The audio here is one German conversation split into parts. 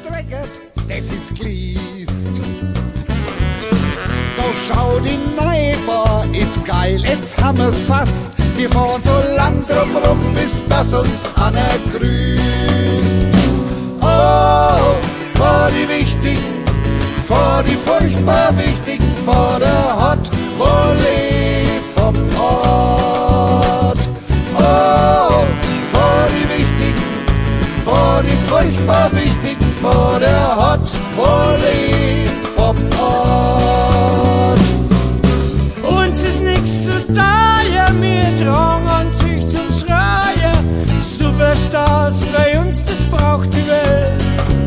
drecket, das ist Gliest. Doch schau, die Neighbor ist geil, jetzt haben wir's fast. Wir fahren so lang drumrum, bis das uns Anna grüßt. Oh, vor die Wichtigen, vor die furchtbar Wichtigen, vor der Hot Volley vom Ort. Oh, vor die Wichtigen, vor die furchtbar Wichtigen, vor der Hot Volley vom Ort. Uns ist nix zu teuer, wir tragen uns sich zum Schreien. Superstars, weil uns das braucht die Welt.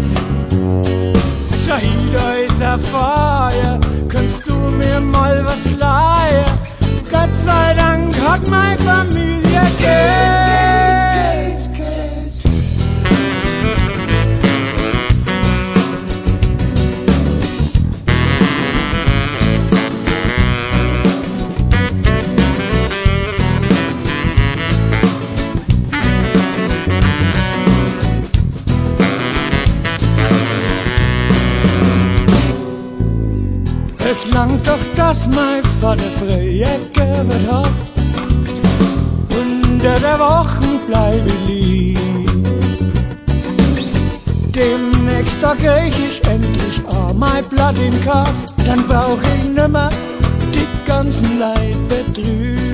Schau hier, da ist ein Feuer, kannst du mir mal was leihen? Gott sei Dank hat meine Familie Geld. Es langt doch, dass mein Vater früher gearbeitet hat. Unter der Woche bleib ich lieb. Demnächst da krieg ich endlich auch mein Blatt in Kass. Dann brauch ich nimmer die ganzen Leid betrüben.